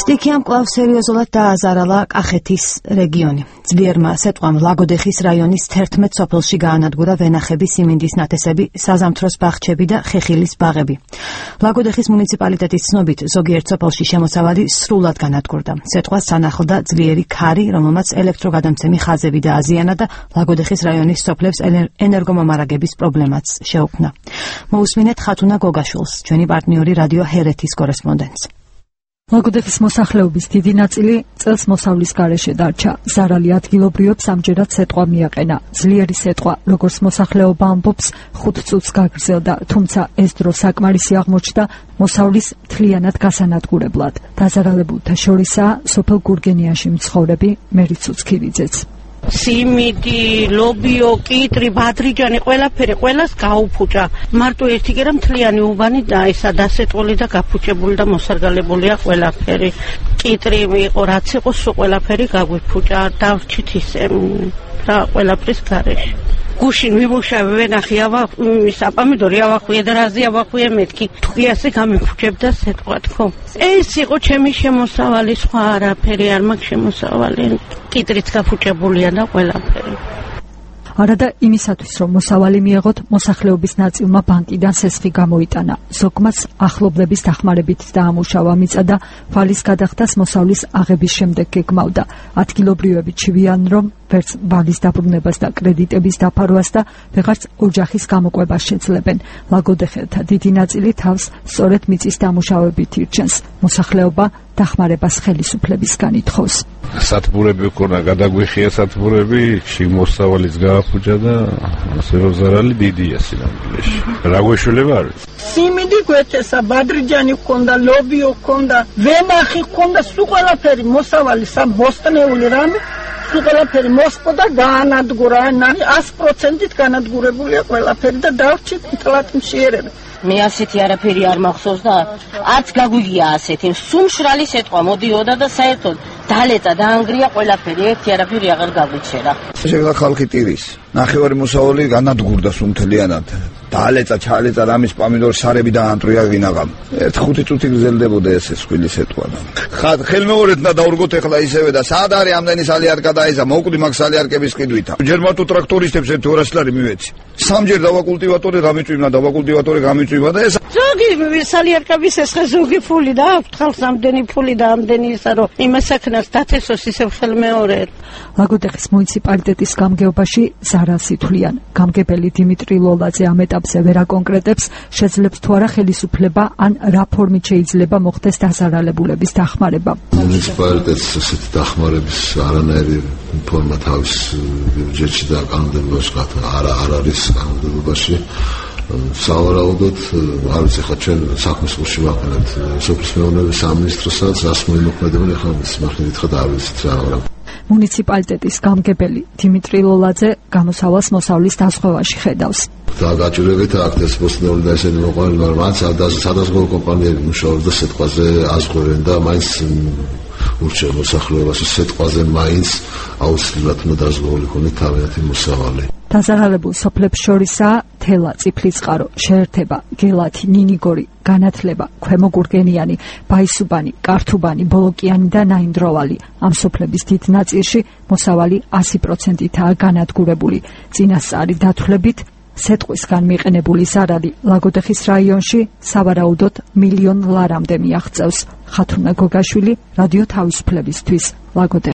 სტიქიამ კვლავ სერიოზულად დააზარალა კახეთის რეგიონი. ძლიერმა სეტყვამ ლაგოდეხის რაიონის 11 სოფელში გაანადგურა ვენახები, სიმინდის ნათესები, საზამთროს ბაღჩები და ხეხილის ბაღები. ლაგოდეხის მუნიციპალიტეტის ცნობით, ზოგიერთ სოფელში შემოსავალი სრულად განადგურდა. სეტყვას სანახლდა ძლიერი ქარი, რომელმაც ელექტროგადამცემი ხაზები დააზიანა და ლაგოდეხის რაიონის სოფლებს ენერგომომარაგების პრობლემაც შეუქმნა. მოусმინეთ ხათუნა გოგაშვილს, ჩვენი პარტნიორი რადიო ჰერეთის კორესპონდენტს. ლაგოდეხის მოსახლეობის დიდი ნაწილი წელს მოსავლის გარეშე დარჩა. ზარალი ადგილობრივებს ამჯერად სეტყვა მიაყენა. ძლიერი სეტყვა, როგორც მოსახლეობა ამბობს, 5 წუთს გაგრძელდა, თუმცა ეს დრო საკმარისი აღმოჩნდა მოსავლის მთლიანად გასანადგურებლად. დაზარალებულთა შორისაა სოფელ გურგენიაში მცხოვრები მერი ცუცქივიძეც. სიმინდი, ლობიო, კიტრი, ბადრიჯანი, ყველაფერი ყველას გაუფუჭა. მარტო ერთი კი რა მთლიანი უბანი და ისა დასეტყული და გაფუჭებული და მოსარგალებულია ყველაფერი. კიტრი იყო, რაც იყო, სულ ყველაფერი გაგვიფუჭა. დავრჩით ისე რა ყველაფრის გარეშე. გუშინ ვიმუშავე ვენახი საპამიდორი ავახვიე და რაზი ავახვიე მეთქი თქვი ასე გამიფუჭებდა სეტყვა თქო. ეს იყო ჩემი შემოსავალი, სხვა არაფერი არ მაქვს შემოსავალი. კიტრიც გაფუჭებულია და ყველაფერი. არადა იმისათვის, რომ მოსავალი მიეღოთ, მოსახლეობის ნაწილმა ბანკიდან სესხი გამოიტანა. ზოგმაც ახლობლების დახმარებით დაამუშავა მიწა და ვალის გადახდას მოსავლის აღების შემდეგ გეგმავდა. ადგილობრივები ჩივიან, რომ ვერც ვალის დაბრუნებას და კრედიტების დაფარვას და ვეღარც ოჯახის გამოყვებას შეძლებენ. ლაგოდეხელთა დიდი ნაწილი თავს სწორედ მიწის დამუშავებით ირჩენს. მოსახლეობა დახმარებას ხელისუფლებისგან ითხოვს. სათბურები ქონა, გადაგვიხია სათბურები, შემოსავალიც გააფუჭა და ასე რომ ზარალი დიდია სინამდვილეში. რა გვეშველება არის? სიმინდი გვეთესა, ბადრიჯანი ქონდა, ლობიო ქონდა, ვენახი ქონდა, სულ ყველაფერი მოსავალი საბოსტნეული რამე, სულ ყველაფერი მოსპო და გაანადგურა, 100%-ით განადგურებულია ყველაფერი და დავრჩით მთლად მშიერები. მე ასეთი არაფერი არ მახსოვს და არც გაგვიგია ასეთი. სუმშრალი სეტყვა მოდიოდა და საერთოდ დალეწა დაანგრია ყველაფერი, ერთი არაფერი აღარ გაგვიჩერა. შეგდა ხალხი ტირის. ნახევარი მოსავალი განადგურდა სუმთლიანად. დალეწა, ჩალეწა, რამის პამიდორი სარები დაანტრია ვინაღამ. 1-5 წუთი გრძელდებოდა ეს სკვილი სეტყვა. ხელმეორედ და დაურგოთ ეხლა ისევე და სად არის ამდენი სალიარკა დაიზა, მოკვდი მაგ სალიარკების ყიდვითა. ჯერმატო ტრაქტორისტებს 200 ლარი მივეცი. სამჯერ დავაკულტივატორი გამიწვიმა, დავაკულტივატორი გამიწვიმა და ეს ზოგი სალიარკების ეს ზოგი ფული და აქვს ხალხს ამდენი ფული და ამდენი ისა რომ იმას საქმეს დათესოს ისევ ხელმეორედ. ლაგოდეხის მუნიციპალიტეტის გამგეობაში ზარალს ითვლიან. გამგებელი დიმიტრი ლოლაძე ამ ეტაპზე ვერ აკონკრეტებს, შეძლებს თუ არა ხელისუფლება ან რა ფორმით შეიძლება მოხდეს დაზარალებულების დახმარება. მუნიციპალიტეტს ასეთი დახმარების არანაირი ფორმა თავის ბიუჯეტში და კანონმდებლობაში არ არის კანონმდებლობაში. სავარაუდოდ არ ვიცი ხა ჩვენ საქმის გულში ვაყენებთ სოფლის მეურნეობის სამინისტროსაც რას მოიმოქმედებენ ახლა მის მართლით ხა არ ვიცით რა მაგრამ მუნიციპალიტეტის გამგებელი დიმიტრი ლოლაძე გამოსავალს მოსავლის დასხვევაში ხედავს. გააჭირებით აქტებს ბოსტნეული და ესენი მოყვანილი, მაგრამ არც სადაზღვევო კომპანიები მუშაობენ და სეტყვაზე აზღვევენ და მაინც ურჩევ მოსახლეობას სეტყვაზე მაინც აუცილებლად უნდა დაზღვეული ქონდეს თავიანთი მოსავალი. დაზარალებულ სოფლებს შორისაა თელა, წიფლისწყარო, შეერთება, გელათი, ნინიგორი, განათლება, ქვემო გურგენიანი, ბაისუბანი, კართუბანი, ბოლოკიანი და ნაინდროვალი. ამ სოფლების დიდ ნაწილში მოსავალი 100%-ითაა განადგურებული. წინასწარი დათვლებით სეტყვისგან მიყენებული ზარალი ლაგოდეხის რაიონში სავარაუდოდ 1 მილიონ ლარამდე მიაღწევს. ხათუნა გოგაშვილი, რადიო თავისუფლებისთვის, ლაგოდეხი.